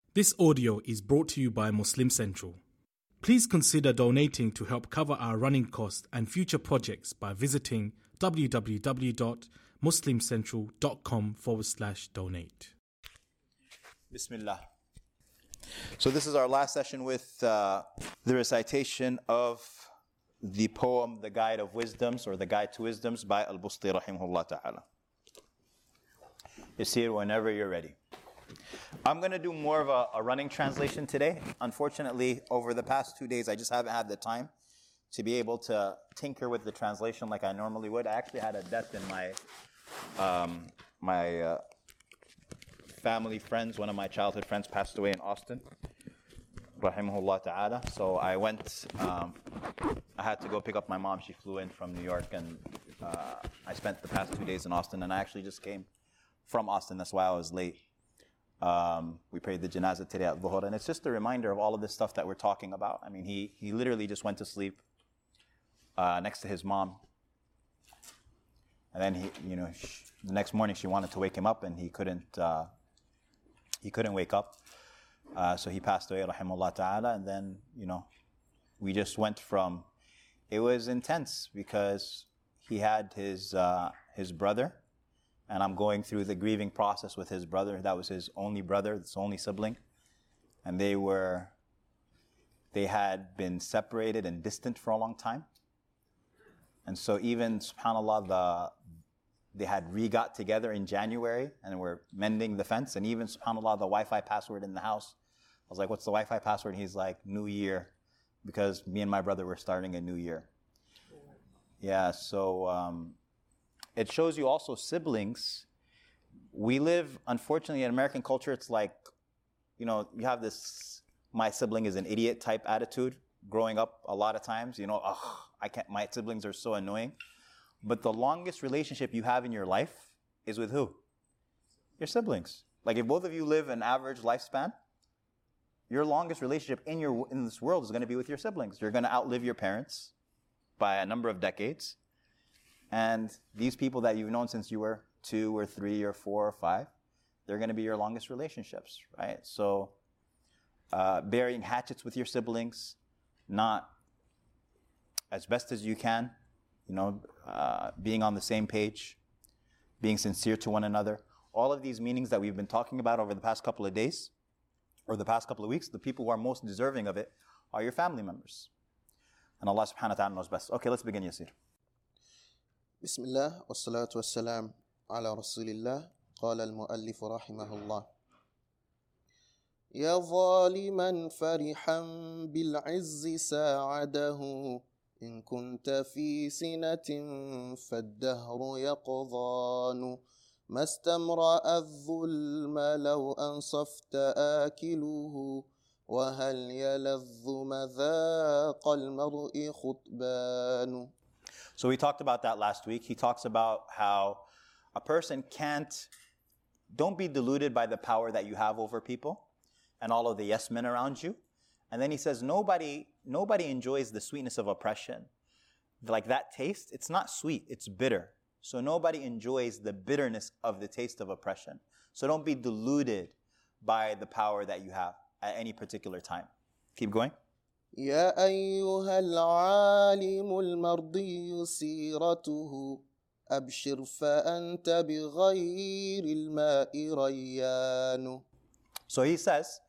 This audio is brought to you by Muslim Central. Please consider donating to help cover our running costs and future projects by visiting www.muslimcentral.com/donate. Bismillah. So this is our last session with the recitation of the poem, The Guide of Wisdoms, or The Guide to Wisdoms by Al-Busti rahimahullah ta'ala. Yasir, whenever you're ready. I'm going to do more of a running translation today. Unfortunately, over the past 2 days, I just haven't had the time to be able to tinker with the translation like I normally would. I actually had a death in my family friends. One of my childhood friends passed away in Austin, rahimahullah ta'ala. So I went, I had to go pick up my mom. She flew in from New York, and I spent the past 2 days in Austin, and I actually just came from Austin. That's why I was late. We prayed the janazah today at Dhuhr, and it's just a reminder of all of this stuff that we're talking about. I mean, he literally just went to sleep next to his mom, and then the next morning she wanted to wake him up, and he couldn't wake up, so he passed away, rahimahullah ta'ala. And then we just went from, it was intense because he had his brother. And I'm going through the grieving process with his brother. That was his only brother, his only sibling. And they had been separated and distant for a long time. And so even, subhanAllah, they had re-got together in January and were mending the fence. And even, subhanAllah, the Wi-Fi password in the house, I was like, what's the Wi-Fi password? And he's like, New Year, because me and my brother were starting a new year. Yeah, so it shows you also siblings. We live, unfortunately, in American culture, it's like, you have this, my sibling is an idiot type attitude growing up a lot of times. My siblings are so annoying. But the longest relationship you have in your life is with who? Your siblings. Like if both of you live an average lifespan, your longest relationship in this world is going to be with your siblings. You're going to outlive your parents by a number of decades. And these people that you've known since you were 2 or 3 or 4 or 5, they're going to be your longest relationships, right? So burying hatchets with your siblings, not as best as you can, being on the same page, being sincere to one another. All of these meanings that we've been talking about over the past couple of days, or the past couple of weeks, the people who are most deserving of it are your family members. And Allah subhanahu wa ta'ala knows best. Okay, let's begin, Yasir. بسم الله والصلاة والسلام على رسول الله. قال المؤلف رحمه الله: يا ظالما فرحا بالعز ساعده، إن كنت في سنة فالدهر يقضان، ما استمرأ الظلم لو أنصفت آكله، وهل يلذ مذاق المرء خطبان. So we talked about that last week. He talks about how a person don't be deluded by the power that you have over people and all of the yes men around you. And then he says, nobody enjoys the sweetness of oppression. Like that taste, it's not sweet, it's bitter. So nobody enjoys the bitterness of the taste of oppression. So don't be deluded by the power that you have at any particular time. Keep going. يا أيها العالم المرضي سيرته، أبشر فأنت بغير الماء ريان. So he says,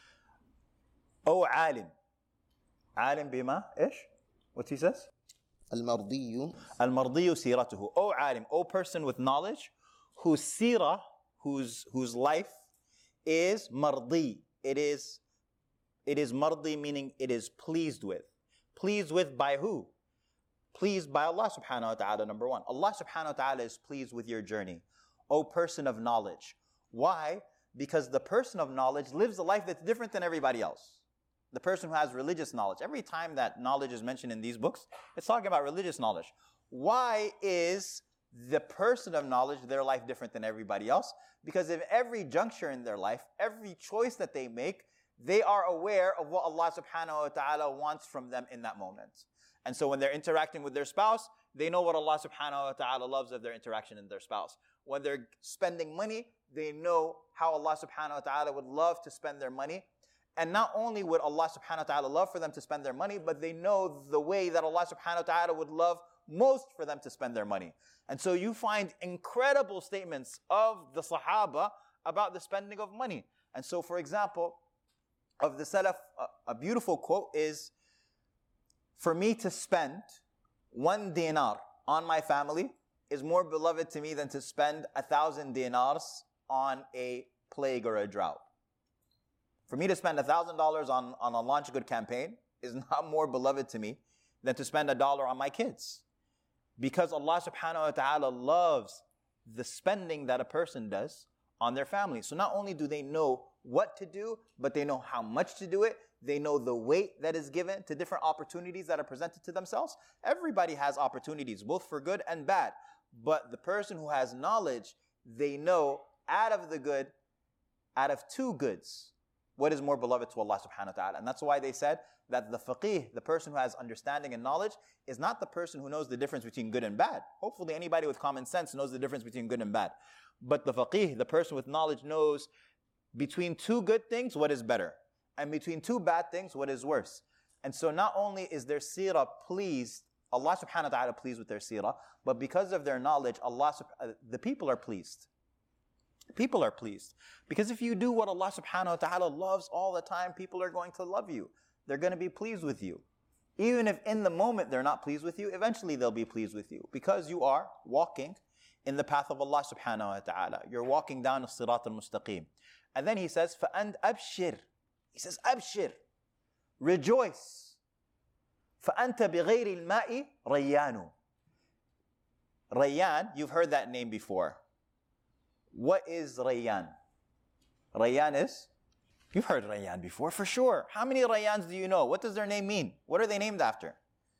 O alim. Alim bima, ish? What he says? المرضي سيرته. O alim, O person with knowledge, whose sirah, whose life is mardi. It is mardi, meaning it is pleased with. Pleased with by who? Pleased by Allah subhanahu wa ta'ala, number one. Allah subhanahu wa ta'ala is pleased with your journey. O person of knowledge. Why? Because the person of knowledge lives a life that's different than everybody else. The person who has religious knowledge. Every time that knowledge is mentioned in these books, it's talking about religious knowledge. Why is the person of knowledge, their life different than everybody else? Because in every juncture in their life, every choice that they make, they are aware of what Allah subhanahu wa ta'ala wants from them in that moment. And so when they're interacting with their spouse, they know what Allah subhanahu wa ta'ala loves of their interaction in their spouse. When they're spending money, they know how Allah subhanahu wa ta'ala would love to spend their money. And not only would Allah subhanahu wa ta'ala love for them to spend their money, but they know the way that Allah subhanahu wa ta'ala would love most for them to spend their money. And so you find incredible statements of the Sahaba about the spending of money. And so, for example, of the Salaf, a beautiful quote is, for me to spend 1 dinar on my family is more beloved to me than to spend 1,000 dinars on a plague or a drought. For me to spend $1,000 on a launch good campaign is not more beloved to me than to spend $1 on my kids. Because Allah subhanahu wa ta'ala loves the spending that a person does on their family. So not only do they know what to do, but they know how much to do it. They know the weight that is given to different opportunities that are presented to themselves. Everybody has opportunities, both for good and bad. But the person who has knowledge, they know out of the good, out of 2 goods, what is more beloved to Allah subhanahu wa ta'ala. And that's why they said that the faqih, the person who has understanding and knowledge, is not the person who knows the difference between good and bad. Hopefully anybody with common sense knows the difference between good and bad. But the faqih, the person with knowledge, knows between 2 good things, what is better. And between 2 bad things, what is worse. And so not only is their seerah pleased, Allah subhanahu wa ta'ala pleased with their seerah, but because of their knowledge, the people are pleased. People are pleased. Because if you do what Allah subhanahu wa ta'ala loves all the time, people are going to love you. They're going to be pleased with you. Even if in the moment they're not pleased with you, eventually they'll be pleased with you. Because you are walking in the path of Allah subhanahu wa ta'ala. You're walking down as-sirat al-mustaqim. And then he says, فَأَنْتَ أَبْشِرْ. He says, أَبْشِرْ. Rejoice. فَأَنْتَ بِغَيْرِ الْمَاءِ رَيَّانُ. Rayyan, you've heard that name before. What is Rayyan? Rayyan is? You've heard Rayyan before, for sure. How many Rayyans do you know? What does their name mean? What are they named after?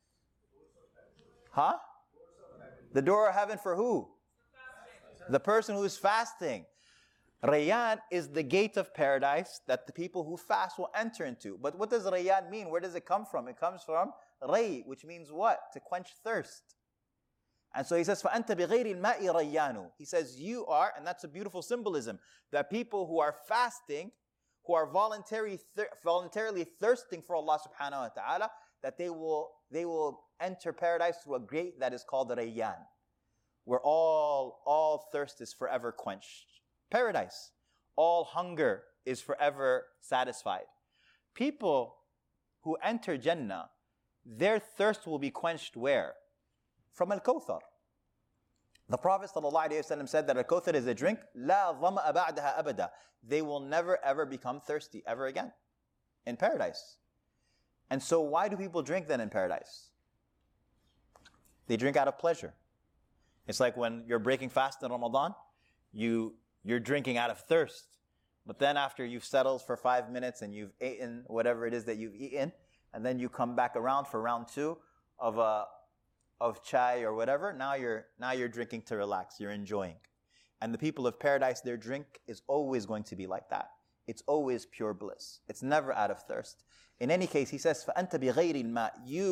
Huh? The door of heaven for who? The person who is fasting. Rayyan is the gate of paradise that the people who fast will enter into. But what does Rayyan mean? Where does it come from? It comes from Ray, which means what? To quench thirst. And so he says, فَأَنْتَ بِغَيْرِ الْمَاءِ رَيَّانُ. He says, you are, and that's a beautiful symbolism, that people who are fasting, who are voluntarily thirsting for Allah subhanahu wa ta'ala, that they will enter paradise through a gate that is called Rayyan, where all thirst is forever quenched. Paradise. All hunger is forever satisfied. People who enter Jannah, their thirst will be quenched where? From Al-Kawthar. The Prophet ﷺ said that Al-Kawthar is a drink, لَا ظَمَأَ بَعْدَهَا أَبَدًا. They will never ever become thirsty ever again in paradise. And so why do people drink then in paradise? They drink out of pleasure. It's like when you're breaking fast in Ramadan, you're drinking out of thirst. But then after you've settled for 5 minutes and you've eaten whatever it is that you've eaten, and then you come back around for round 2 of chai or whatever, now you're drinking to relax, you're enjoying. And the people of paradise, their drink is always going to be like that. It's always pure bliss. It's never out of thirst. In any case, he says, فَأَنْتَ بِغَيْرِ الْمَاءِ.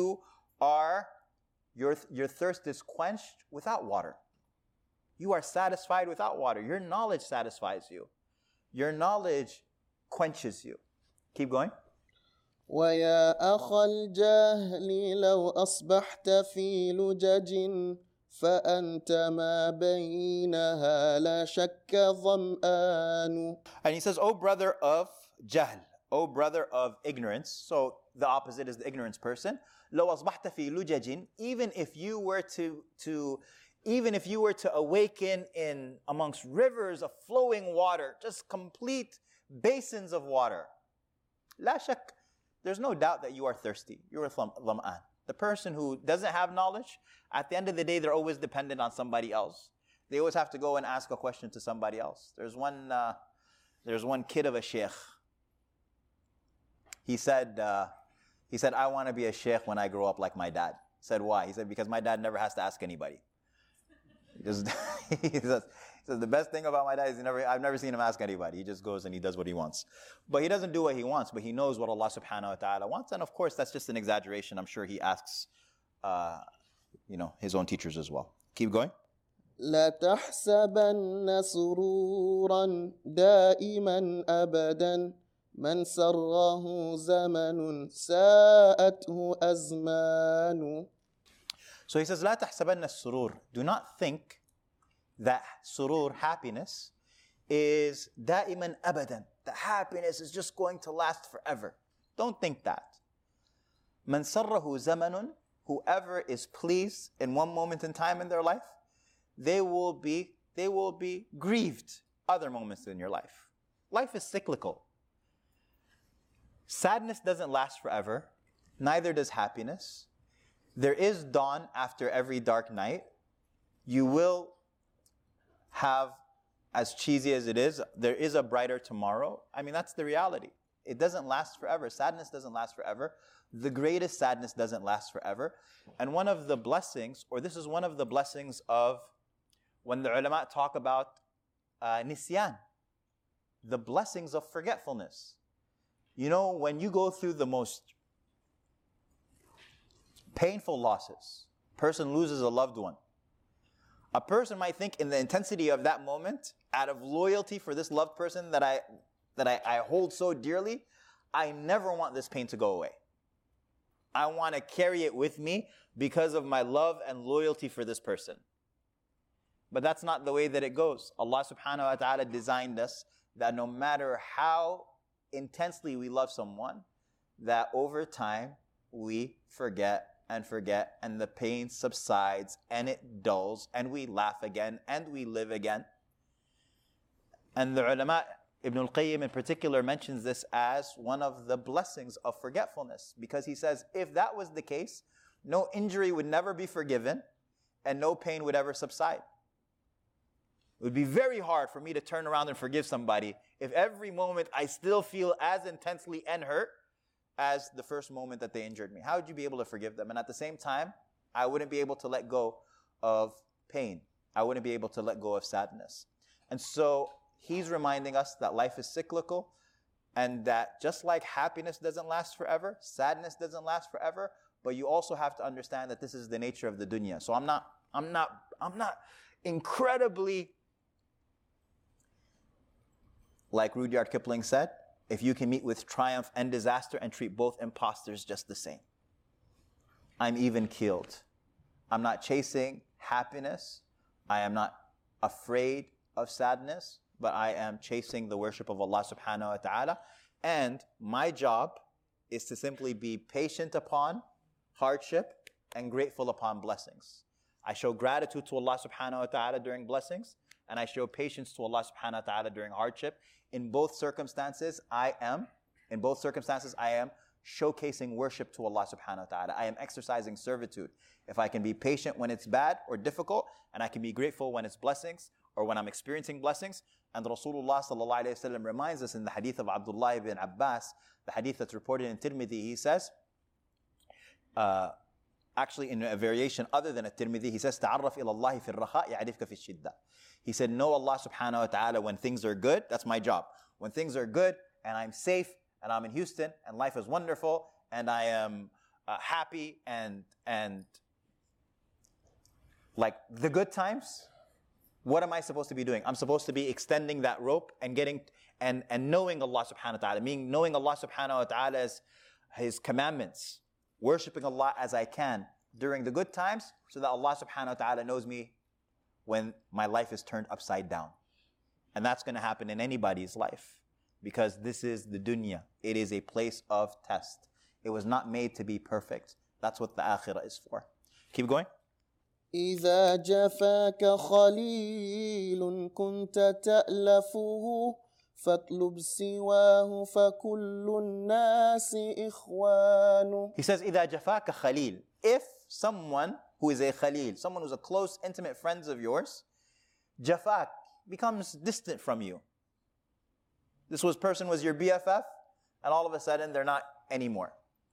Your thirst is quenched without water. You are satisfied without water. Your knowledge satisfies you. Your knowledge quenches you. Keep going. وَيَا أَخَ الْجَهْلِ لَوْ أَصْبَحْتَ فِي لُجَجٍ فَأَنْتَ مَا بَيْنَهَا لَا شَكَّ ظَمْآنُ. And he says, O brother of jahl, O brother of ignorance. So the opposite is the ignorance person. لَوْ أَصْبَحْتَ فِي لُجَجٍ. Even if you were to awaken in amongst rivers of flowing water, just complete basins of water, لا شك, there's no doubt that you are thirsty. You are ظمآن. The person who doesn't have knowledge, at the end of the day, they're always dependent on somebody else. They always have to go and ask a question to somebody else. There's one kid of a sheikh. He said, I want to be a sheikh when I grow up like my dad. He said, why? He said, because my dad never has to ask anybody. He says, the best thing about my dad is I've never seen him ask anybody. He just goes and he does what he wants. But he doesn't do what he wants, but he knows what Allah subhanahu wa ta'ala wants. And of course, that's just an exaggeration. I'm sure he asks, his own teachers as well. Keep going. لا تحسبن سرورا دائما أبدا من سره زمن ساءته أزمان. So he says, لا تحسبن السرور. Do not think that surur, happiness, is دائما أبدا. That happiness is just going to last forever. Don't think that. من سره زمن, whoever is pleased in one moment in time in their life, they will be grieved other moments in your life. Life is cyclical. Sadness doesn't last forever. Neither does happiness. There is dawn after every dark night. You will have, as cheesy as it is, there is a brighter tomorrow. I mean, that's the reality. It doesn't last forever. Sadness doesn't last forever. The greatest sadness doesn't last forever. And one of the blessings, or this is one of the blessings of when the ulama talk about nisyan, the blessings of forgetfulness. You know, when you go through the most painful losses, person loses a loved one. A person might think in the intensity of that moment, out of loyalty for this loved person that I hold so dearly, I never want this pain to go away. I want to carry it with me because of my love and loyalty for this person. But that's not the way that it goes. Allah subhanahu wa ta'ala designed us that no matter how intensely we love someone, that over time we forget, and the pain subsides, and it dulls, and we laugh again, and we live again. And the ulama, Ibn al-Qayyim in particular, mentions this as one of the blessings of forgetfulness, because he says, if that was the case, no injury would never be forgiven, and no pain would ever subside. It would be very hard for me to turn around and forgive somebody if every moment I still feel as intensely and hurt as the first moment that they injured me. How would you be able to forgive them? And at the same time, I wouldn't be able to let go of pain. I wouldn't be able to let go of sadness. And so he's reminding us that life is cyclical, and that just like happiness doesn't last forever, sadness doesn't last forever, but you also have to understand that this is the nature of the dunya. So I'm not incredibly, like Rudyard Kipling said, if you can meet with triumph and disaster and treat both imposters just the same. I'm even keeled. I'm not chasing happiness. I am not afraid of sadness, but I am chasing the worship of Allah subhanahu wa ta'ala. And my job is to simply be patient upon hardship and grateful upon blessings. I show gratitude to Allah subhanahu wa ta'ala during blessings, and I show patience to Allah subhanahu wa ta'ala during hardship. In both circumstances, I am showcasing worship to Allah subhanahu wa ta'ala. I am exercising servitude. If I can be patient when it's bad or difficult, and I can be grateful when it's blessings, or when I'm experiencing blessings. And Rasulullah sallallahu alayhi wa sallam reminds us in the hadith of Abdullah ibn Abbas, the hadith that's reported in Tirmidhi, he says, actually in a variation other than at Tirmidhi, he says, تَعَرَّفْ إِلَى اللَّهِ فِي الرَّخَاءِ يَعْرِفْكَ فِي الشِّدَّةِ. He said, know Allah subhanahu wa ta'ala when things are good. That's my job. When things are good and I'm safe and I'm in Houston and life is wonderful and I am happy and like the good times, what am I supposed to be doing? I'm supposed to be extending that rope and getting and knowing Allah subhanahu wa ta'ala, meaning knowing Allah subhanahu wa ta'ala's His commandments, worshiping Allah as I can during the good times, so that Allah subhanahu wa ta'ala knows me when my life is turned upside down. And that's going to happen in anybody's life, because this is the dunya. It is a place of test. It was not made to be perfect. That's what the akhirah is for. Keep going. إذا جفاك خليل كنت تألفه فاطلب سواه فكل الناس إخوان. He says, إذا جفاك خليل. If someone who is a khalil, someone who's a close, intimate friend of yours, jafak, becomes distant from you. This person was your BFF, and all of a sudden they're not anymore.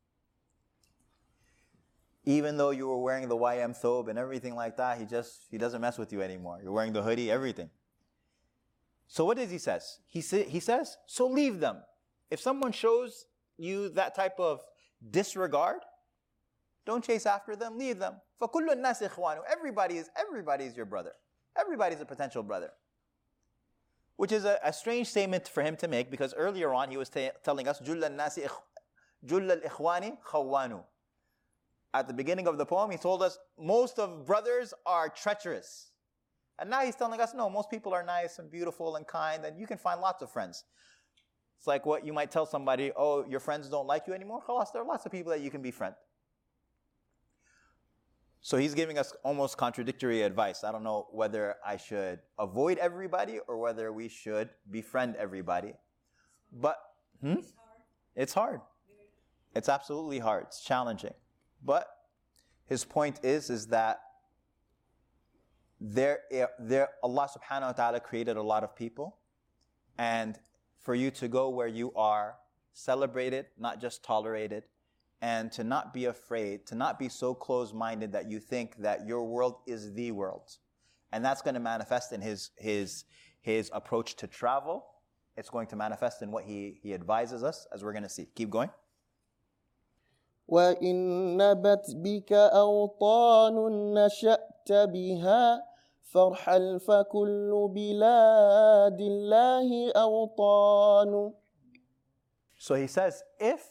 Even though you were wearing the YM thobe and everything like that, he doesn't mess with you anymore. You're wearing the hoodie, everything. So what does he says? He says, so leave them. If someone shows you that type of disregard, don't chase after them, leave them. فَكُلُّ النَّاسِ إِخْوَانُ. Everybody is your brother. Everybody's a potential brother. Which is a strange statement for him to make, because earlier on he was telling us, جُلَّ الْإِخْوَانِ خَوَّانُ. At the beginning of the poem, he told us, most of brothers are treacherous. And now he's telling us, no, most people are nice and beautiful and kind, and you can find lots of friends. It's like what you might tell somebody, oh, your friends don't like you anymore? Khalas, there are lots of people that you can befriend. So he's giving us almost contradictory advice. I don't know whether I should avoid everybody or whether we should befriend everybody. But it's hard. It's absolutely hard. It's challenging. But his point is that Allah subhanahu wa ta'ala created a lot of people, and for you to go where you are celebrated, not just tolerated, and to not be afraid, to not be so close-minded that you think that your world is the world. And that's going to manifest in his approach to travel. It's going to manifest in what he advises us, as we're going to see. Keep going. وَإِنْ نَبَتْ بِكَ أَوْطَانٌ نَشَأْتَ بِهَا فَارْحَلْ فَكُلُّ بِلَادِ اللَّهِ أَوْطَانُ. So he says, if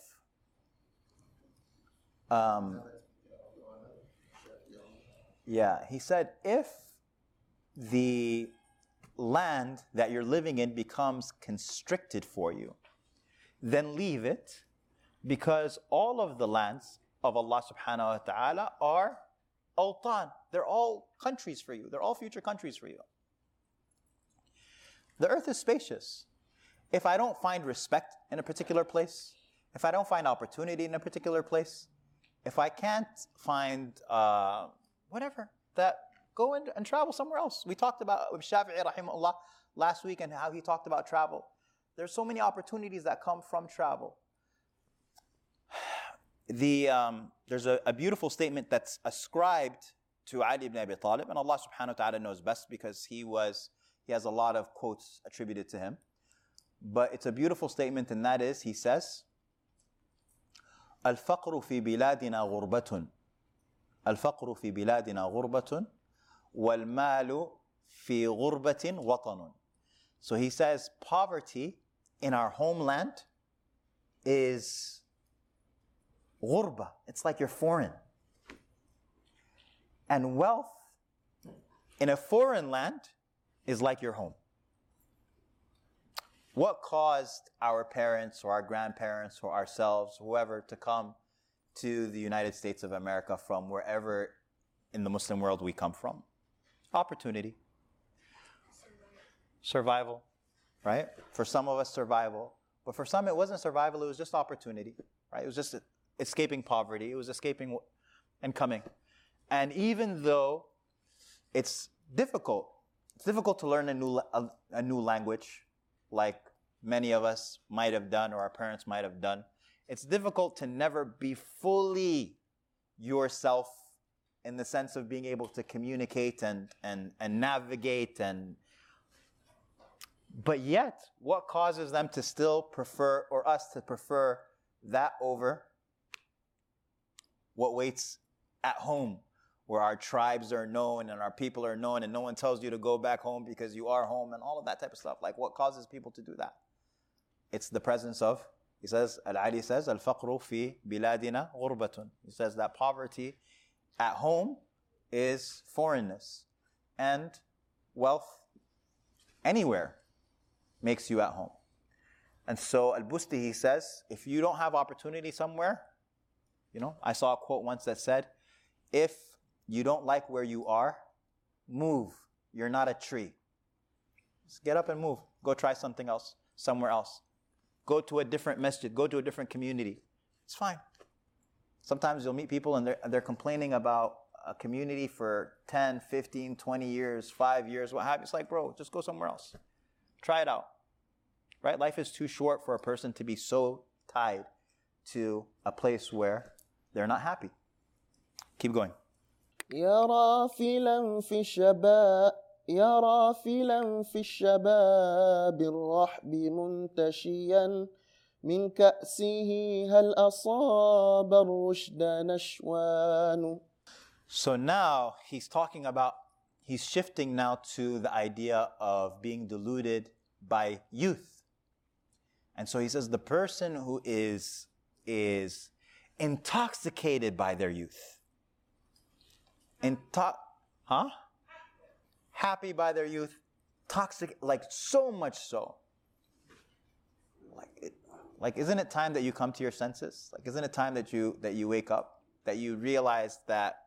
he said, if the land that you're living in becomes constricted for you, then leave it, because all of the lands of Allah subhanahu wa ta'ala are awtan. They're all countries for you. They're all future countries for you. The earth is spacious. If I don't find respect in a particular place, if I don't find opportunity in a particular place, if I can't find whatever, that go and travel somewhere else. We talked about Shafi'i rahimahullah last week and how he talked about travel. There's so many opportunities that come from travel. There's a beautiful statement that's ascribed to Ali ibn Abi Talib, and Allah subhanahu wa ta'ala knows best because he has a lot of quotes attributed to him. But it's a beautiful statement, and that is, he says, الفقر في بلادنا غربة الفقر في بلادنا غربة والمال في غربة وطن. So he says, poverty in our homeland is غربة. It's like you're foreign. And wealth in a foreign land is like your home. What caused our parents or our grandparents or ourselves, whoever, to come to the United States of America from wherever in the Muslim world we come from? Opportunity. Survival. Right? For some of us, survival. But for some, it wasn't survival, it was just opportunity. Right? It was just escaping poverty. It was escaping and coming. And even though it's difficult to learn a new language, like many of us might have done or our parents might have done, it's difficult to never be fully yourself in the sense of being able to communicate and navigate. But yet, what causes them to still prefer, or us to prefer, that over what waits at home, where our tribes are known and our people are known and no one tells you to go back home because you are home and all of that type of stuff? Like, what causes people to do that? It's the presence of, he says, Al-Ali says, Al-faqru fi biladina ghurbatun. He says that poverty at home is foreignness, and wealth anywhere makes you at home. And so Al-Busti, he says, if you don't have opportunity somewhere, I saw a quote once that said, if you don't like where you are, move. You're not a tree. Just get up and move. Go try something else, somewhere else. Go to a different masjid. Go to a different community. It's fine. Sometimes you'll meet people and they're complaining about a community for 10, 15, 20 years, 5 years, what have you. It's like, bro, just go somewhere else. Try it out. Right? Life is too short for a person to be so tied to a place where they're not happy. Keep going. يا رافلا في الشباب الرحب منتشيا من كأسه هل أصاب الرشد نشوان. So now he's he's shifting now to the idea of being deluded by youth. And so he says the person who is intoxicated by their youth. Happy by their youth. Toxic, like so much so. Like, isn't it time that you come to your senses? Like, isn't it time that you wake up? That you realize that,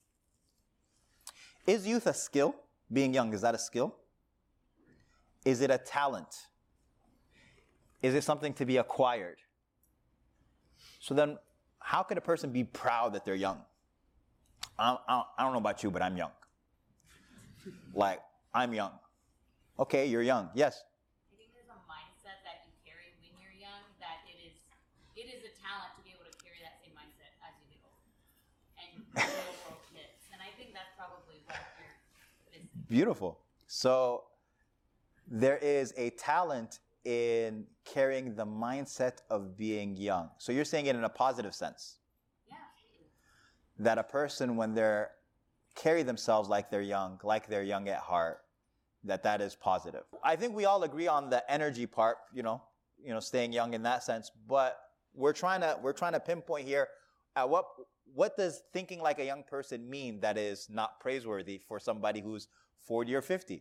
is youth a skill? Being young, is that a skill? Is it a talent? Is it something to be acquired? So then, how could a person be proud that they're young? I don't know about you, but I'm young. Like, I'm young. Okay, you're young. Yes? I think there's a mindset that you carry when you're young that it is a talent to be able to carry that same mindset as you get older. And real world hits. And I think that's probably what you're missing. Beautiful. So there is a talent in carrying the mindset of being young. So you're saying it in a positive sense. Yeah. That a person, when they're carry themselves like they're young at heart, that is positive. I think we all agree on the energy part, staying young in that sense. But we're trying to pinpoint here at what does thinking like a young person mean that is not praiseworthy for somebody who's 40 or 50?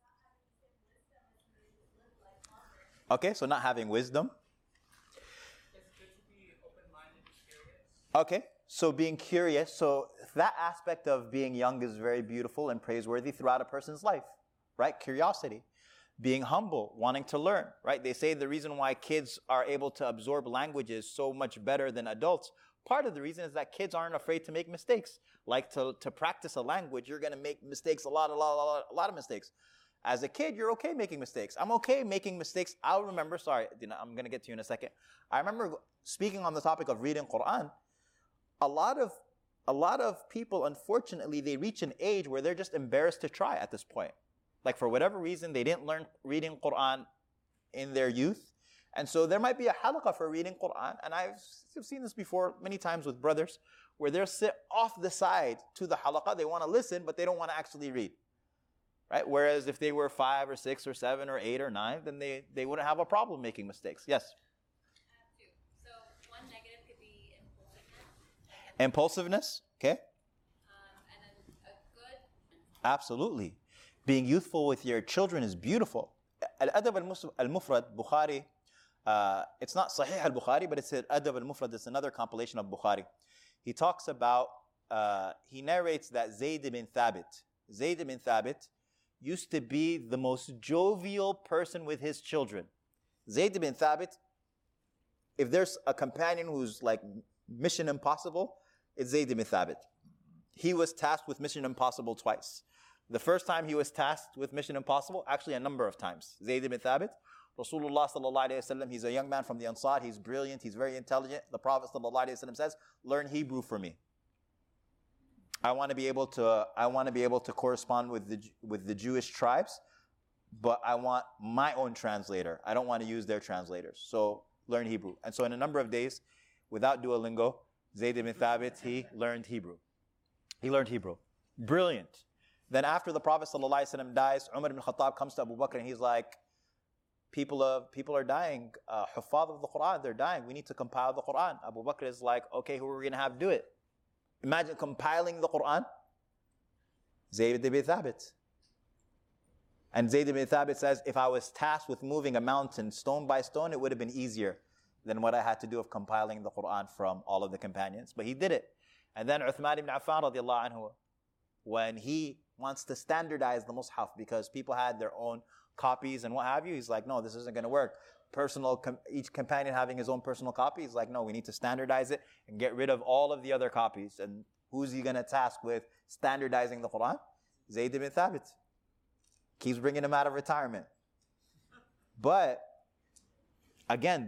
Okay, so not having wisdom. Okay, so being curious. So that aspect of being young is very beautiful and praiseworthy throughout a person's life, right? Curiosity. Being humble, wanting to learn, right? They say the reason why kids are able to absorb languages so much better than adults, part of the reason is that kids aren't afraid to make mistakes. Like to practice a language, you're going to make mistakes, a lot of mistakes. As a kid, you're okay making mistakes. I'm okay making mistakes. I'll remember, sorry, I'm going to get to you in a second. I remember speaking on the topic of reading Quran. A lot of people, unfortunately, they reach an age where they're just embarrassed to try at this point. Like for whatever reason, they didn't learn reading Quran in their youth. And so there might be a halaqah for reading Quran. And I've seen this before many times with brothers, where they'll sit off the side to the halaqah. They want to listen, but they don't want to actually read. Right? Whereas if they were 5 or 6 or 7 or 8 or 9, then they wouldn't have a problem making mistakes. Yes? So one negative could be impulsiveness. Impulsiveness, okay? And then a good... Absolutely. Being youthful with your children is beautiful. Al-Adab al-Mufrad, Bukhari, it's not Sahih al-Bukhari, but it's Al-Adab al-Mufrad. It's another compilation of Bukhari. He talks about, he narrates that Zayd ibn Thabit used to be the most jovial person with his children. Zayd ibn Thabit, if there's a companion who's like Mission Impossible, it's Zayd ibn Thabit. He was tasked with Mission Impossible twice. The first time he was tasked with Mission Impossible, actually a number of times. Zayd ibn Thabit, Rasulullah sallallahu alayhi wa sallam, he's a young man from the Ansar, he's brilliant, he's very intelligent. The Prophet sallallahu alayhi wa sallam says, learn Hebrew for me. I want to be able to correspond with the Jewish tribes, but I want my own translator. I don't want to use their translators. So learn Hebrew. And so in a number of days, without Duolingo, Zayd ibn Thabit, he learned Hebrew. Brilliant. Then after the Prophet ﷺ dies, Umar ibn Khattab comes to Abu Bakr and he's like, people are dying. Huffaz of the Quran, they're dying. We need to compile the Quran. Abu Bakr is like, okay, who are we going to have do it? Imagine compiling the Quran. Zayd ibn Thabit. And Zayd ibn Thabit says, if I was tasked with moving a mountain stone by stone, it would have been easier than what I had to do of compiling the Quran from all of the companions. But he did it. And then Uthman ibn Affan radiallahu anhu, when he wants to standardize the Mus'haf because people had their own copies and what have you, he's like, no, this isn't going to work. Each companion having his own personal copy, he's like, no, we need to standardize it and get rid of all of the other copies. And who's he going to task with standardizing the Quran? Zayd ibn Thabit. Keeps bringing him out of retirement. But again,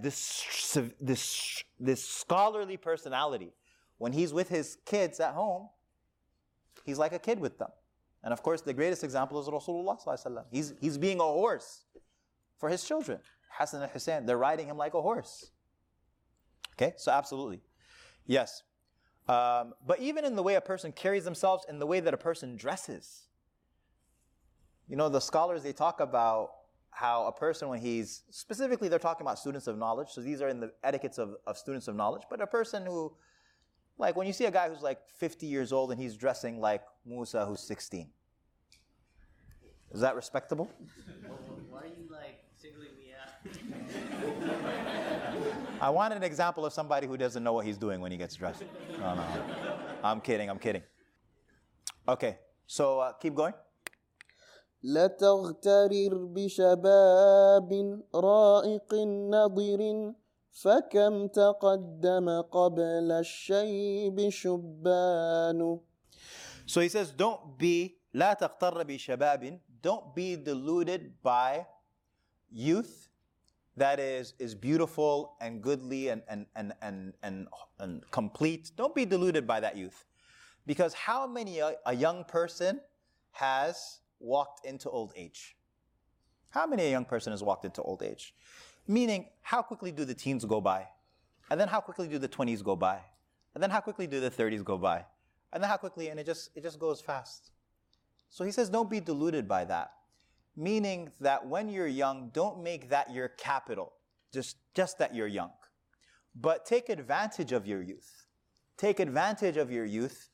this scholarly personality, when he's with his kids at home, he's like a kid with them. And of course, the greatest example is Rasulullah sallallahu alaihi wasallam. He's being a horse for his children. Hassan and Hussein, they're riding him like a horse. Okay, so absolutely. Yes. But even in the way a person carries themselves, in the way that a person dresses, You know, the scholars, they talk about how a person, when he's, specifically they're talking about students of knowledge, so these are in the etiquettes of students of knowledge, but a person who, like when you see a guy who's like 50 years old and he's dressing like Musa who's 16, is that respectable? Why are you like singling me out? I want an example of somebody who doesn't know what he's doing when he gets dressed. No. I'm kidding. Okay, so keep going. لتغترر بشباب رائق نضر فكم تقدم قبل الشيب شبان. So he says, don't be deluded by youth that is beautiful and goodly and complete. Don't be deluded by that youth. Because how many a young person has walked into old age? How many a young person has walked into old age? Meaning, how quickly do the teens go by? And then how quickly do the 20s go by? And then how quickly do the 30s go by? And then how quickly, and it just goes fast. So he says, don't be deluded by that. Meaning that when you're young, don't make that your capital, just that you're young. But take advantage of your youth. Take advantage of your youth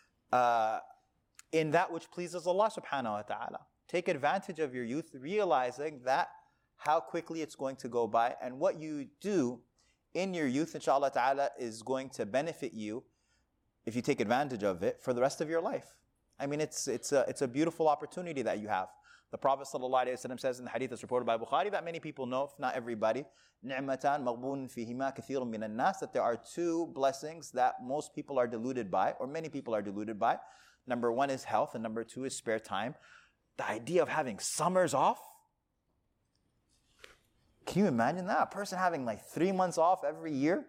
in that which pleases Allah subhanahu wa ta'ala. Take advantage of your youth, realizing that how quickly it's going to go by, and what you do in your youth, inshallah ta'ala, is going to benefit you if you take advantage of it for the rest of your life. I mean, it's a beautiful opportunity that you have. The Prophet ﷺ says in the hadith that's reported by Bukhari that many people know, if not everybody, نِعْمَتان مَغْبُونٌ فِيهِمَا كَثِيرٌ مِنَ النَّاسِ, that there are two blessings that most people are deluded by, or many people are deluded by. Number one is health, and number two is spare time. The idea of having summers off, can you imagine that? A person having like 3 months off every year?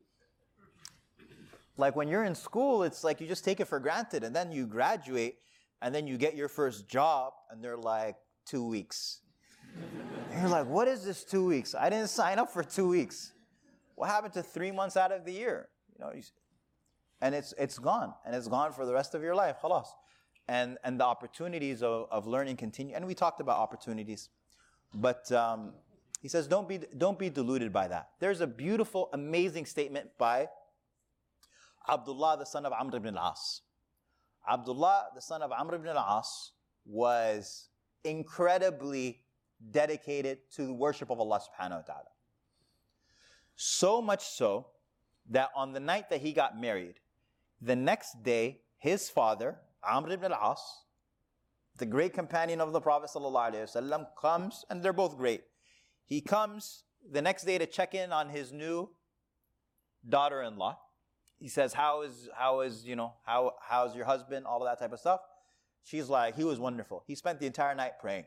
Like when you're in school, it's like you just take it for granted, and then you graduate, and then you get your first job, and they're like, 2 weeks. And you're like, what is this 2 weeks? I didn't sign up for 2 weeks. What happened to 3 months out of the year? You know, and it's gone, and it's gone for the rest of your life. Khalas. And the opportunities of learning continue. And we talked about opportunities, but he says, don't be deluded by that. There's a beautiful, amazing statement by Abdullah, the son of Amr ibn al-As. Abdullah, the son of Amr ibn al-As, was incredibly dedicated to the worship of Allah subhanahu wa ta'ala. So much so that on the night that he got married, the next day, his father, Amr ibn al-As, the great companion of the Prophet sallallahu alaihi wasallam, comes, and they're both great. He comes the next day to check in on his new daughter-in-law. He says, how's your husband, all of that type of stuff. She's like, he was wonderful. He spent the entire night praying.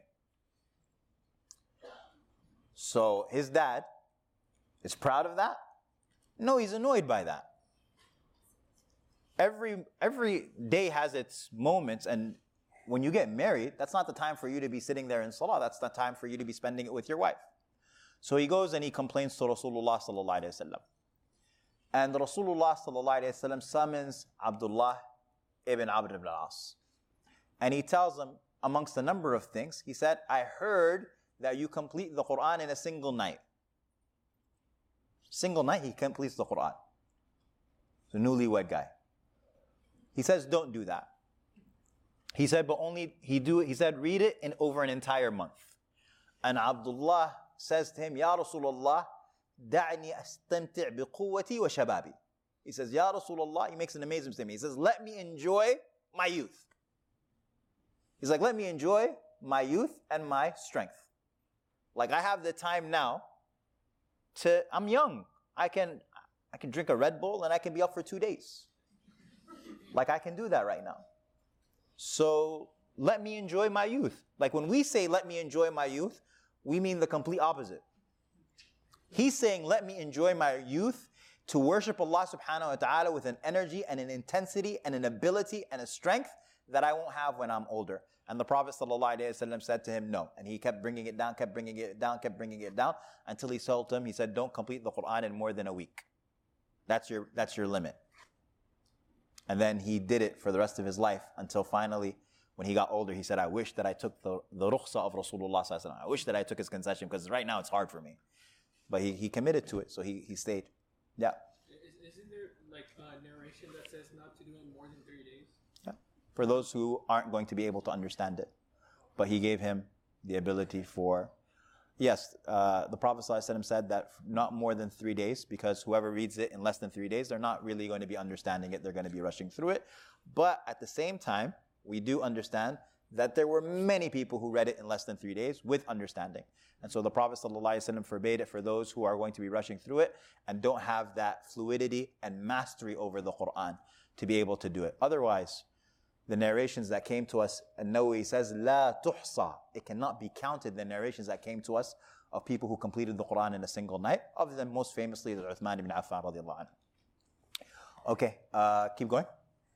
So his dad is proud of that? No, he's annoyed by that. Every day has its moments, and when you get married, that's not the time for you to be sitting there in salah. That's the time for you to be spending it with your wife. So he goes and he complains to Rasulullah sallallahu alaihi wasallam. And Rasulullah sallallahu alaihi wasallam summons Abdullah ibn Amr ibn al-As. And he tells him, amongst a number of things, he said, I heard that you complete the Quran in a single night. Single night, he completes the Quran. It's a newlywed guy. He says, don't do that. He said, but only, he said, read it in over an entire month. And Abdullah says to him, Ya Rasulullah, da'ni astamti' biquwwati wa shababi. He says, Ya Rasulullah, he makes an amazing statement. He says, let me enjoy my youth. He's like, let me enjoy my youth and my strength. Like I have the time now I'm young. I can drink a Red Bull and I can be up for 2 days. Like I can do that right now. So let me enjoy my youth. Like when we say let me enjoy my youth, we mean the complete opposite. He's saying let me enjoy my youth to worship Allah subhanahu wa ta'ala with an energy and an intensity and an ability and a strength that I won't have when I'm older. And the Prophet ﷺ said to him, no. And he kept bringing it down, kept bringing it down, until he told him, he said, don't complete the Quran in more than a week. That's your limit. And then he did it for the rest of his life until finally, when he got older, he said, I wish that I took the rukhsa of Rasulullah sallallahu alaihi wasallam. I wish that I took his concession because right now it's hard for me. But he committed to it, so he stayed. Yeah. Isn't there like a narration that says not to do it more than 3 days? Yeah. For those who aren't going to be able to understand it. But he gave him the ability for... Yes, the Prophet ﷺ said that not more than 3 days, because whoever reads it in less than 3 days, they're not really going to be understanding it. They're going to be rushing through it. But at the same time, we do understand that there were many people who read it in less than 3 days with understanding. And so the Prophet ﷺ forbade it for those who are going to be rushing through it and don't have that fluidity and mastery over the Qur'an to be able to do it. Otherwise, the narrations that came to us, and Nawawi says, لا تحصى. It cannot be counted, the narrations that came to us of people who completed the Qur'an in a single night. Of them, most famously, is Uthman ibn Affan radiallahu anhu. Okay, keep going.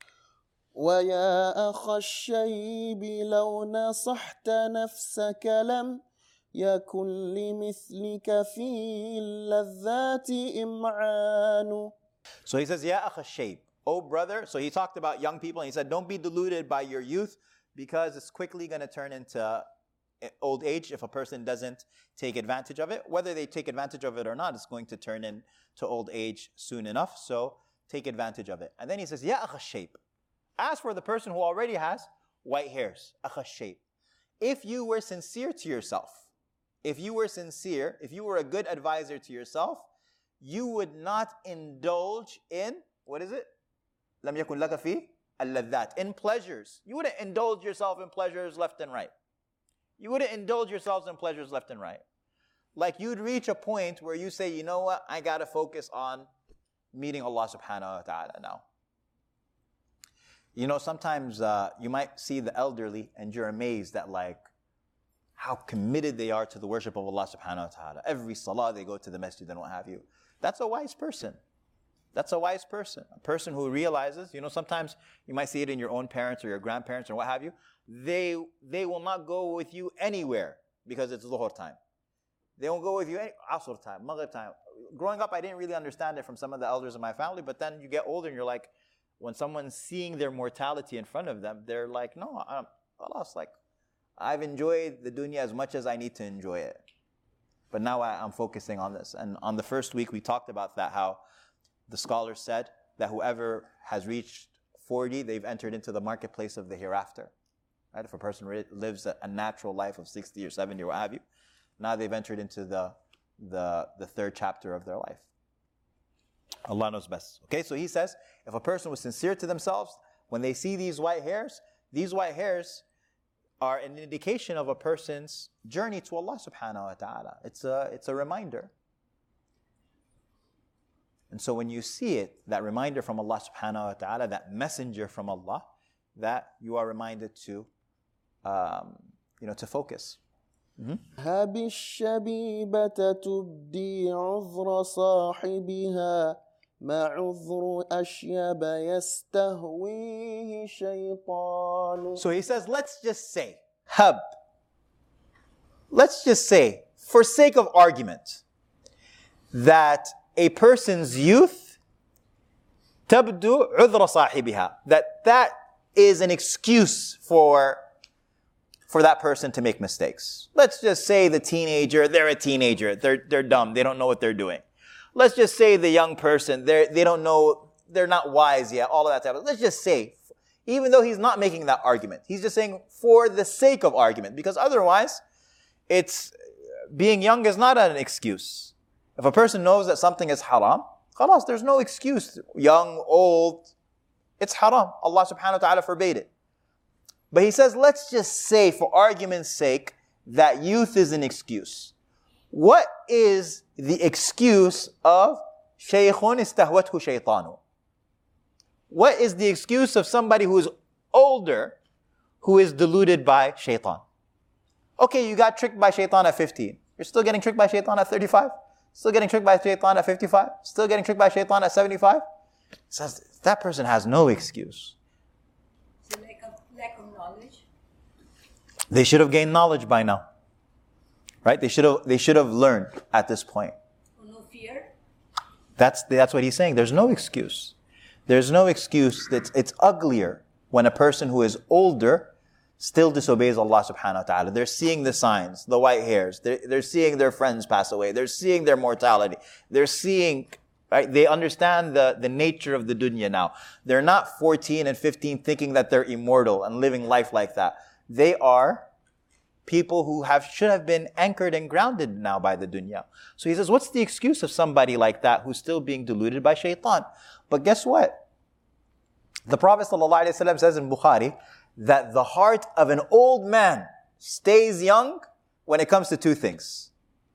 ويا أخ الشيب لو نصحت نفسك لم يكن لمثلك في اللذات إمعان. So he says, Ya akh al-shayb, oh brother. So he talked about young people and he said, don't be deluded by your youth because it's quickly going to turn into old age if a person doesn't take advantage of it. Whether they take advantage of it or not, it's going to turn into old age soon enough. So take advantage of it. And then he says, Ya akh al-shayb. As for the person who already has white hairs, akh al-shayb. If you were sincere to yourself, if you were a good advisor to yourself, you would not indulge in, what is it? لَمْ يَكُنْ لَكَ فِي اللَّذَّاتِ. In pleasures. You wouldn't indulge yourself in pleasures left and right. You wouldn't indulge yourselves in pleasures left and right. Like you'd reach a point where you say, you know what, I got to focus on meeting Allah subhanahu wa ta'ala now. You know, sometimes you might see the elderly and you're amazed at like how committed they are to the worship of Allah subhanahu wa ta'ala. Every salah they go to the masjid and what have you. That's a wise person. That's a wise person. A person who realizes, you know, sometimes you might see it in your own parents or your grandparents or what have you. They will not go with you anywhere because it's Dhuhr time. They won't go with you any Asr time, Maghrib time. Growing up, I didn't really understand it from some of the elders in my family, but then you get older and you're like, when someone's seeing their mortality in front of them, they're like, no, I've enjoyed the dunya as much as I need to enjoy it. But now I'm focusing on this. And on the first week, we talked about that, how the scholars said that whoever has reached 40, they've entered into the marketplace of the hereafter. Right? If a person lives a natural life of 60 or 70 or what have you, now they've entered into the third chapter of their life. Allah knows best. Okay, so he says, if a person was sincere to themselves, when they see these white hairs are an indication of a person's journey to Allah subhanahu wa ta'ala. It's a reminder. And so when you see it, that reminder from Allah subhanahu wa ta'ala, that messenger from Allah, that you are reminded to focus. هب الشبيبة تبدي عذر صاحبها ما عذر أشيب يستهويه شيطان. So he says, let's just say, for sake of argument, that a person's youth, تبدو عذر صاحبها, that is an excuse for that person to make mistakes. Let's just say the teenager, they're a teenager, they're dumb, they don't know what they're doing. Let's just say the young person, they don't know, they're not wise yet, all of that type of. Let's just say, even though he's not making that argument, he's just saying for the sake of argument, because otherwise, being young is not an excuse. If a person knows that something is haram, khalas, there's no excuse. Young, old, it's haram. Allah subhanahu wa ta'ala forbade it. But he says, let's just say, for argument's sake, that youth is an excuse. What is the excuse of shaykhun istahwathu shaytanu? What is the excuse of somebody who is older, who is deluded by shaitan? Okay, you got tricked by shaitan at 15. You're still getting tricked by shaitan at 35? Still getting tricked by shaitan at 55? Still getting tricked by shaitan at 75? It says that person has no excuse. So lack of knowledge? They should have gained knowledge by now. Right? They should have learned at this point. No fear? That's what he's saying. There's no excuse. There's no excuse. It's uglier when a person who is older still disobeys Allah subhanahu wa ta'ala. They're seeing the signs, the white hairs. They're seeing their friends pass away. They're seeing their mortality. They're seeing, right? They understand the nature of the dunya now. They're not 14 and 15 thinking that they're immortal and living life like that. They are people who should have been anchored and grounded now by the dunya. So he says, what's the excuse of somebody like that who's still being deluded by shaitan? But guess what? The Prophet ﷺ says in Bukhari that the heart of an old man stays young when it comes to two things.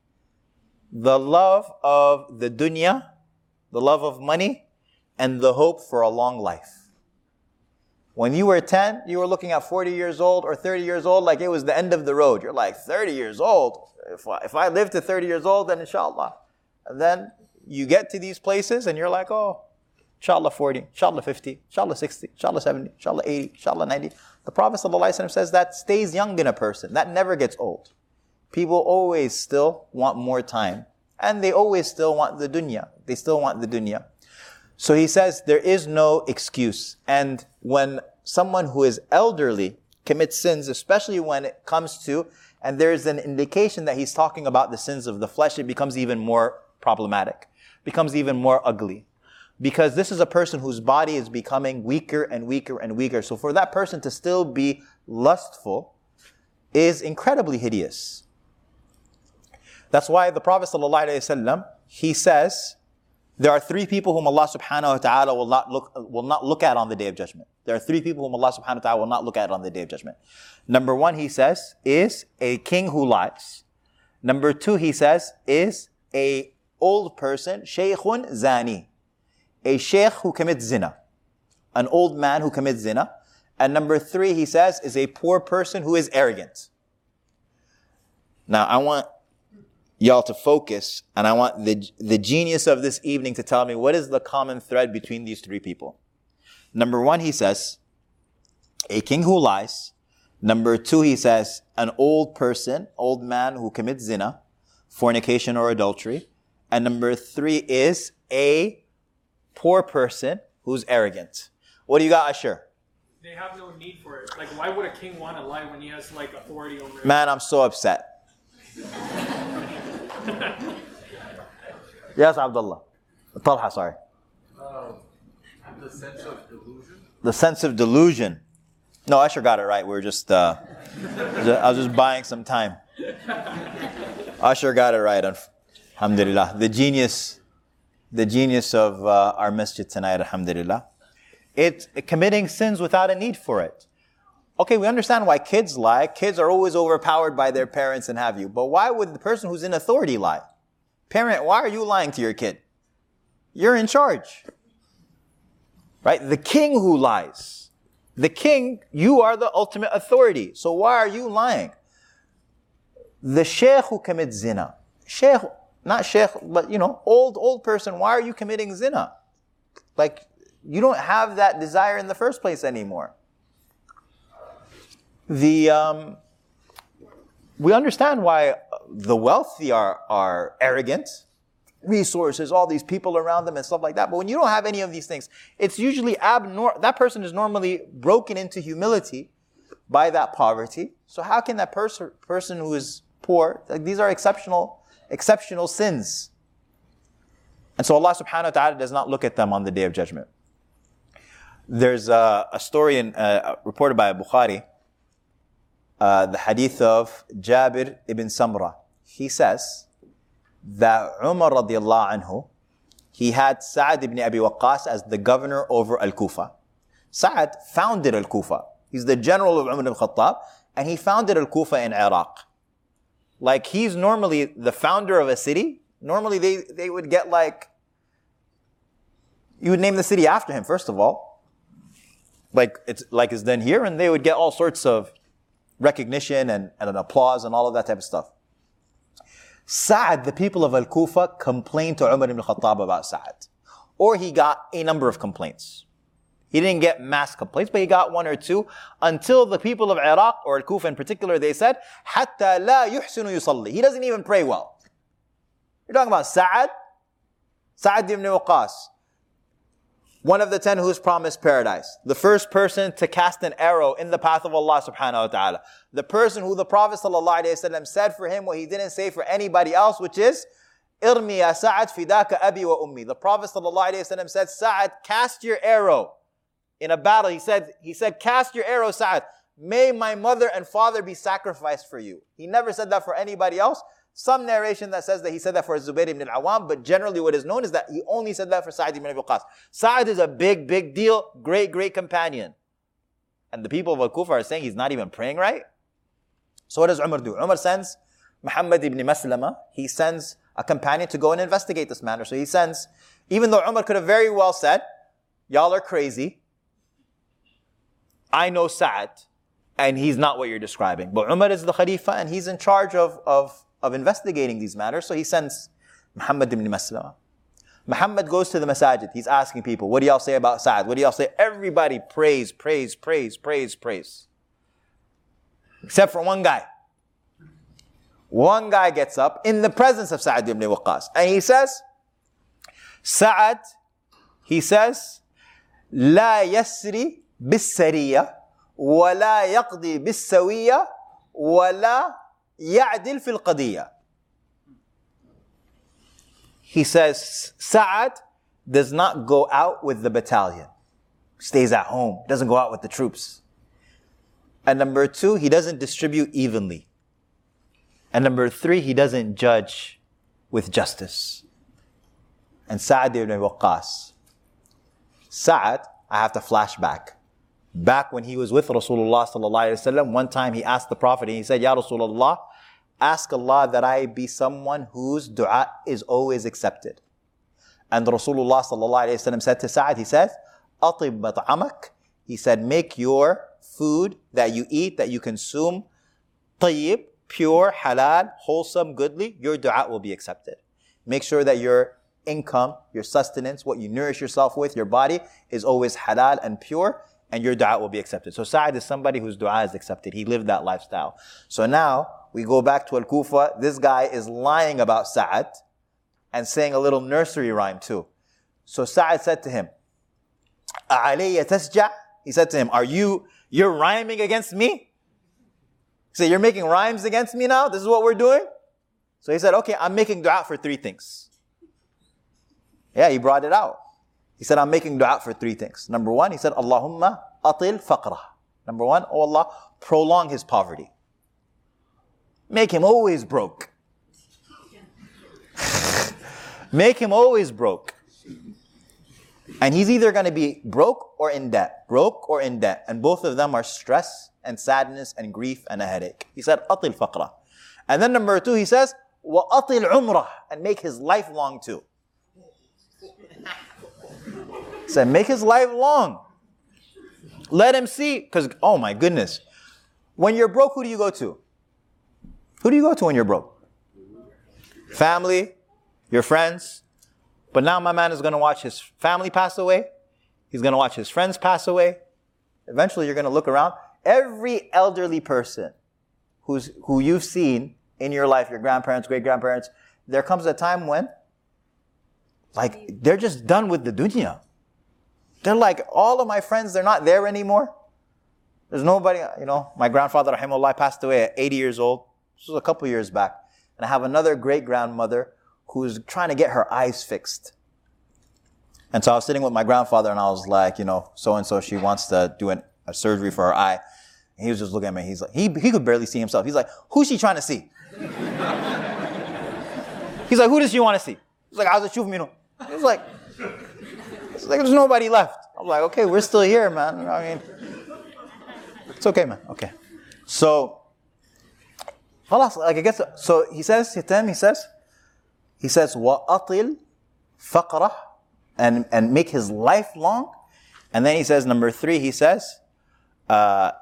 The love of the dunya, the love of money, and the hope for a long life. When you were 10, you were looking at 40 years old or 30 years old like it was the end of the road. You're like, 30 years old? If I live to 30 years old, then inshallah. And then you get to these places and you're like, oh, inshallah 40, inshallah 50, inshallah 60, inshallah 70, inshallah 80, inshallah 90. The Prophet ﷺ says that stays young in a person. That never gets old. People always still want more time. And they always still want the dunya. They still want the dunya. So he says there is no excuse. And when someone who is elderly commits sins, especially when it comes to, and there is an indication that he's talking about the sins of the flesh, it becomes even more problematic, becomes even more ugly. Because this is a person whose body is becoming weaker and weaker and weaker. So for that person to still be lustful is incredibly hideous. That's why the Prophet ﷺ, he says, there are three people whom Allah subhanahu wa ta'ala will not look at on the Day of Judgment. There are three people whom Allah subhanahu wa ta'ala will not look at on the Day of Judgment. Number one, he says, is a king who lies. Number two, he says, is a old person, shaykhun zani. A shaykh who commits zina. An old man who commits zina. And number three, he says, is a poor person who is arrogant. Now, I want y'all to focus, and I want the genius of this evening to tell me what is the common thread between these three people. Number one, he says, a king who lies. Number two, he says, an old person, old man who commits zina, fornication or adultery. And number three is a poor person who's arrogant. What do you got, Ashur? They have no need for it. Like, why would a king want to lie when he has, like, authority over it? Man, I'm so upset. Yes, Abdullah. Talha, sorry. The sense of delusion? The sense of delusion. No, Usher got it right. We're just, I was just buying some time. Usher got it right. Alhamdulillah. The genius of our masjid tonight, alhamdulillah. It's committing sins without a need for it. Okay, we understand why kids lie. Kids are always overpowered by their parents and have you. But why would the person who's in authority lie? Parent, why are you lying to your kid? You're in charge. Right? The king who lies. The king, you are the ultimate authority. So why are you lying? The sheikh who commits zina. Sheikh, not sheikh, but old person, why are you committing zina? Like, you don't have that desire in the first place anymore. We understand why the wealthy are arrogant, resources, all these people around them and stuff like that. But when you don't have any of these things, it's usually abnormal. That person is normally broken into humility by that poverty. So how can that person who is poor, like, these are exceptional sins. And so Allah subhanahu wa ta'ala does not look at them on the Day of Judgment. There's a story reported by Bukhari, the hadith of Jabir ibn Samra. He says that Umar radiallahu anhu, he had Sa'ad ibn Abi Waqqas as the governor over Al-Kufa. Sa'ad founded Al-Kufa. He's the general of Umar ibn Khattab, and he founded Al-Kufa in Iraq. Like, he's normally the founder of a city. Normally they would get you would name the city after him, first of all. Like it's done here, and they would get all sorts of recognition and an applause and all of that type of stuff. Sa'ad, the people of Al-Kufa, complained to Umar ibn Khattab about Sa'ad. Or he got a number of complaints. He didn't get mass complaints, but he got one or two, until the people of Iraq, or Al-Kufa in particular, they said, حَتَّى لَا يُحْسِنُ يُصَلِّي. He doesn't even pray well. You're talking about Sa'ad ibn Waqqas. one of the 10 who's promised paradise. The first person to cast an arrow in the path of Allah subhanahu wa ta'ala. The person who the Prophet sallallahu alayhi wa sallam said for him what he didn't say for anybody else, which is, Irmi ya Sa'ad fidaka abi wa ummi. The Prophet sallallahu alayhi wa sallam said, Sa'ad, cast your arrow. In a battle, he said, cast your arrow, Sa'ad. May my mother and father be sacrificed for you. He never said that for anybody else. Some narration that says that he said that for Zubayr ibn al-Awwam, but generally what is known is that he only said that for Sa'ad ibn Abi Waqqas. Sa'ad is a big, big deal, great, great companion. And the people of Al-Kufa are saying he's not even praying right. So what does Umar do? Umar sends Muhammad ibn Maslama, he sends a companion to go and investigate this matter. So he sends, even though Umar could have very well said, y'all are crazy, I know Sa'ad, and he's not what you're describing. But Umar is the Khalifa, and he's in charge of investigating these matters. So he sends Muhammad ibn Maslama. Muhammad goes to the masajid. He's asking people, what do y'all say about Sa'ad? What do y'all say? Everybody praise, praise, praise, praise, praise. Except for one guy. One guy gets up in the presence of Sa'ad ibn Waqqas. And he says, Sa'ad, he says, لا يسري بالسرية ولا يقضي بالسوية ولا يعدل في القضية. He says, Sa'ad does not go out with the battalion. Stays at home. Doesn't go out with the troops. And number 2, he doesn't distribute evenly. And number 3, he doesn't judge with justice. And Sa'ad ibn Waqqas. Sa'ad, I have to flash back. Back when he was with Rasulullah sallallahu alaihi wasallam, one time he asked the Prophet and he said, Ya Rasulullah, ask Allah that I be someone whose dua is always accepted. And Rasulullah sallallahu alaihi wasallam said to Sa'ad, he said, Atib mat'amak. He said, make your food that you eat, that you consume, tayyib, pure, halal, wholesome, goodly, your dua will be accepted. Make sure that your income, your sustenance, what you nourish yourself with, your body, is always halal and pure, and your dua will be accepted. So Sa'ad is somebody whose dua is accepted. He lived that lifestyle. So now, we go back to Al-Kufa. This guy is lying about Sa'ad and saying a little nursery rhyme too. So Sa'ad said to him, أَعَلَيَّ تَسْجَعْ? He said to him, you're rhyming against me? So you're making rhymes against me now? This is what we're doing? So he said, okay, I'm making dua for 3 things. Yeah, he brought it out. He said, I'm making dua for 3 things. Number 1, he said, Allahumma atil faqrah. Number 1, oh Allah, prolong his poverty. Make him always broke. Make him always broke. And he's either going to be broke or in debt. Broke or in debt. And both of them are stress and sadness and grief and a headache. He said, atil faqrah. And then number 2, he says, wa atil umrah. And make his life long too. He said, make his life long. Let him see. Because, oh my goodness. When you're broke, who do you go to? Who do you go to when you're broke? Family, your friends. But now my man is going to watch his family pass away. He's going to watch his friends pass away. Eventually you're going to look around. Every elderly person who you've seen in your life, your grandparents, great-grandparents, there comes a time when they're just done with the dunya. They're like, all of my friends, they're not there anymore. There's nobody, my grandfather, rahimahullah, passed away at 80 years old. This was a couple years back. And I have another great-grandmother who's trying to get her eyes fixed. And so I was sitting with my grandfather and I was like, so-and-so, she wants to do a surgery for her eye. And he was just looking at me. He's like, he could barely see himself. He's like, who's she trying to see? He's like, who does she want to see? He's like, how's it shoot me? He's like, there's nobody left. I'm like, okay, we're still here, man. I mean, it's okay, man. Okay. So, so he says, وَأَطِلْ فَقْرَهُ, and make his life long. And then he says, number 3, he says, and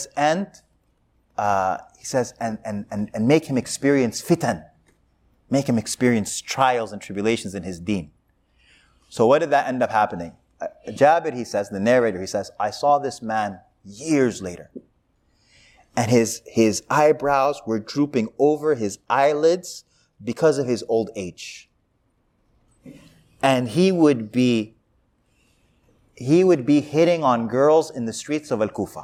make him experience fitan. Make him experience trials and tribulations in his deen. So what did that end up happening? Jabir, he says, the narrator, he says, I saw this man years later. And his eyebrows were drooping over his eyelids because of his old age. And he would be he would be hitting on girls in the streets of Al-Kufa.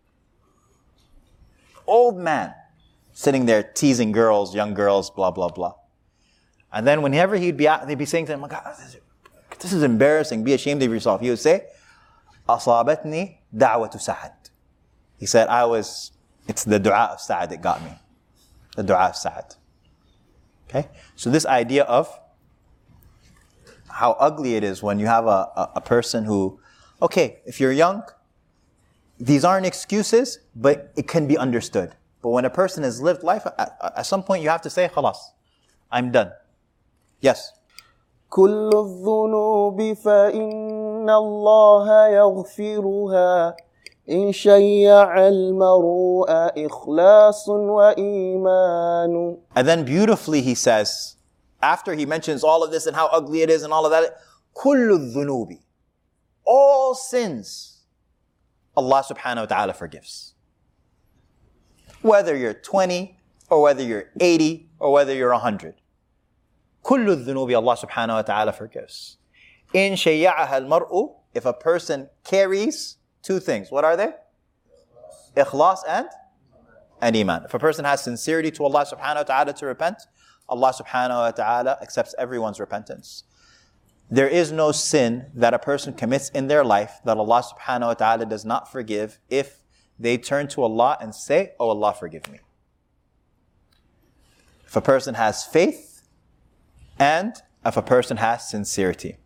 Old man, sitting there teasing girls, young girls, blah, blah, blah. And then whenever they'd be saying to him, oh God, this is embarrassing, be ashamed of yourself. He would say, أصابتني دعوة سعد. He said, it's the dua of Sa'ad that got me. The dua of Sa'ad. Okay? So this idea of how ugly it is when you have a person who, okay, if you're young, these aren't excuses, but it can be understood. But when a person has lived life, at some point you have to say, خلاص, I'm done. Yes? كل الذنوب فإن الله يغفرها إن شيع المرء إخلاص وإيمان. And then beautifully he says, after he mentions all of this and how ugly it is and all of that, كل الذنوب, all sins, Allah subhanahu wa ta'ala forgives. Whether you're 20, or whether you're 80, or whether you're 100. كل الذنوب, Allah subhanahu wa ta'ala forgives. إن شيعها المرء, if a person carries two things, what are they? Ikhlas and Iman. If a person has sincerity to Allah subhanahu wa ta'ala to repent, Allah subhanahu wa ta'ala accepts everyone's repentance. There is no sin that a person commits in their life that Allah subhanahu wa ta'ala does not forgive if they turn to Allah and say, oh Allah, forgive me. If a person has faith and if a person has sincerity.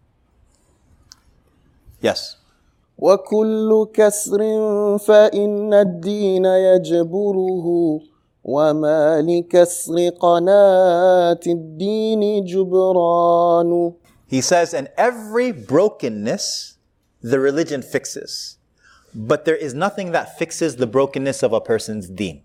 Yes? وكل كسر فإن الدين يجبره وما لكسر قناة الدين جبران. He says, and every brokenness, the religion fixes. But there is nothing that fixes the brokenness of a person's deen.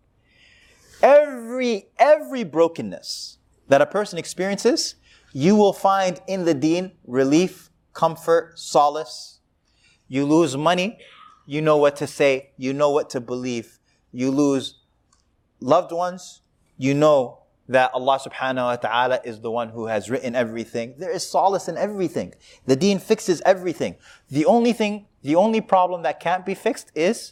Every brokenness that a person experiences, you will find in the deen relief, comfort, solace. You lose money, you know what to say, you know what to believe. You lose loved ones, you know that Allah subhanahu wa ta'ala is the one who has written everything. There is solace in everything. The deen fixes everything. The only problem that can't be fixed is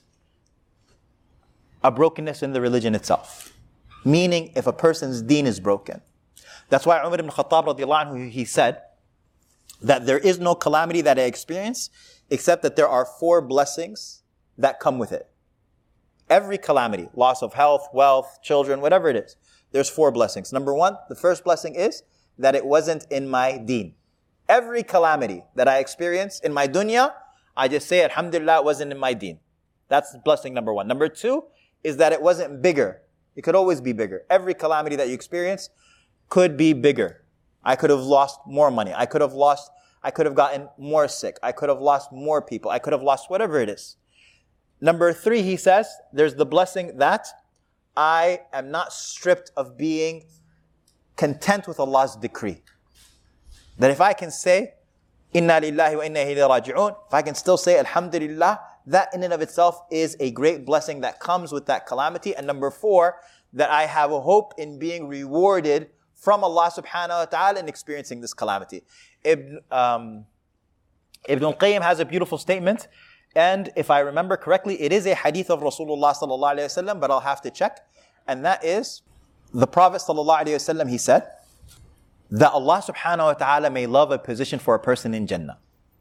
a brokenness in the religion itself. Meaning, if a person's deen is broken. That's why Umar ibn Khattab radiallahu anhu, he said that there is no calamity that I experience except that there are 4 blessings that come with it. Every calamity, loss of health, wealth, children, whatever it is, there's 4 blessings. Number 1, the first blessing is that it wasn't in my deen. Every calamity that I experience in my dunya, I just say, alhamdulillah, it wasn't in my deen. That's blessing number 1. Number 2 is that it wasn't bigger. It could always be bigger. Every calamity that you experience could be bigger. I could have lost more money. I could have gotten more sick. I could have lost more people. I could have lost whatever it is. Number 3, he says, there's the blessing that I am not stripped of being content with Allah's decree. That if I can say, Inna lillahi wa inna ilayhi raji'un, if I can still say, alhamdulillah, that in and of itself is a great blessing that comes with that calamity. And number 4, that I have a hope in being rewarded from Allah subhanahu wa ta'ala in experiencing this calamity. Ibn al-Qayyim has a beautiful statement, and if I remember correctly, it is a hadith of Rasulullah sallallahu alayhi wa sallam, but I'll have to check. And that is, the Prophet sallallahu alayhi wa sallam, he said, that Allah subhanahu wa ta'ala may love a position for a person in Jannah.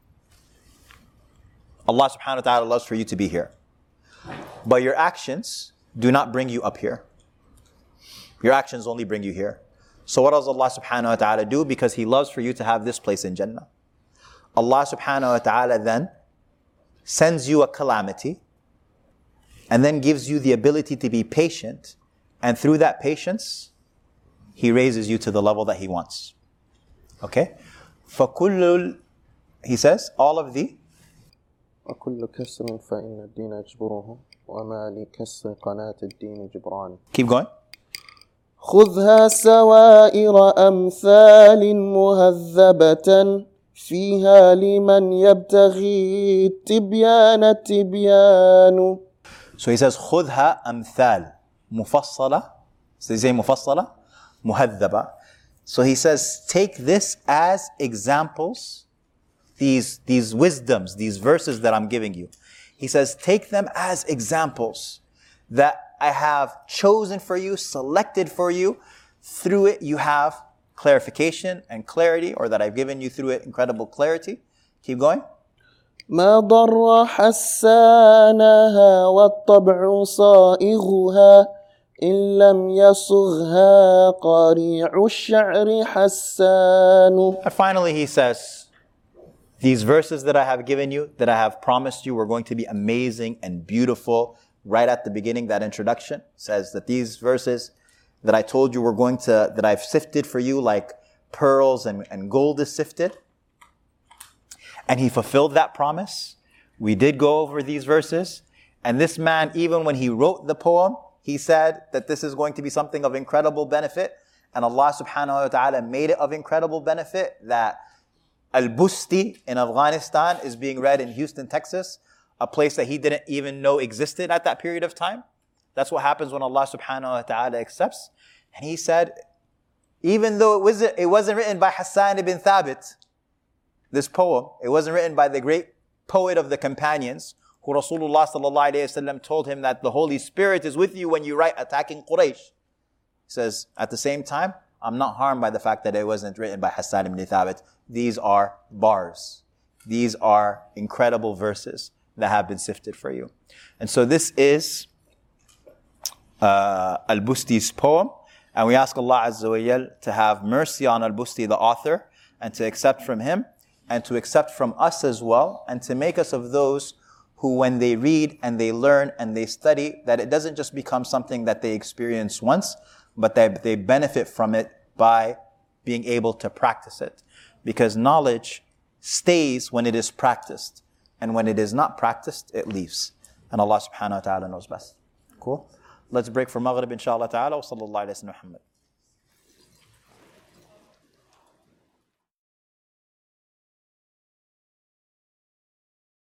Allah subhanahu wa ta'ala loves for you to be here. But your actions do not bring you up here. Your actions only bring you here. So what does Allah subhanahu wa ta'ala do? Because He loves for you to have this place in Jannah. Allah subhanahu wa ta'ala then sends you a calamity and then gives you the ability to be patient. And through that patience, He raises you to the level that He wants. Okay? He says, all of the وكل كسر فإن الدين يجبره وما لكسر قناة الدين جبران. Keep going. خذها سوائر أمثال مهذبة فيها لمن يبتغي التبيان تبيان. So he says, خذها أمثال مفصلة. So he says مفصلة, مهذبة. So he says, take this as examples. these wisdoms, these verses that I'm giving you. He says, take them as examples that I have chosen for you, selected for you. Through it, you have clarification and clarity, or that I've given you through it incredible clarity. Keep going. ما ضر حسانها والطبع صائغها إن لم يصغها قريع الشعر حسان. And finally, he says, these verses that I have given you, that I have promised you were going to be amazing and beautiful. Right at the beginning, that introduction says that these verses that I told you were that I've sifted for you like pearls and gold is sifted. And he fulfilled that promise. We did go over these verses. And this man, even when he wrote the poem, he said that this is going to be something of incredible benefit. And Allah subhanahu wa ta'ala made it of incredible benefit that Al-Busti in Afghanistan is being read in Houston, Texas, a place that he didn't even know existed at that period of time. That's what happens when Allah subhanahu wa ta'ala accepts. And he said, even though it wasn't written by Hassan ibn Thabit, this poem, it wasn't written by the great poet of the companions, who Rasulullah sallallahu alayhi wa sallam told him that the Holy Spirit is with you when you write attacking Quraysh. He says, at the same time, I'm not harmed by the fact that it wasn't written by Hassan ibn Thabit. These are bars. These are incredible verses that have been sifted for you. And so this is Al-Busti's poem. And we ask Allah Azza wa Jal to have mercy on Al-Busti, the author, and to accept from him, and to accept from us as well, and to make us of those who, when they read and they learn and they study, that it doesn't just become something that they experience once, but that they benefit from it by being able to practice it. Because knowledge stays when it is practiced. And when it is not practiced, it leaves. And Allah subhanahu wa ta'ala knows best. Cool? Let's break for Maghrib inshallah ta'ala. Wa sallallahu alayhi wa sallam.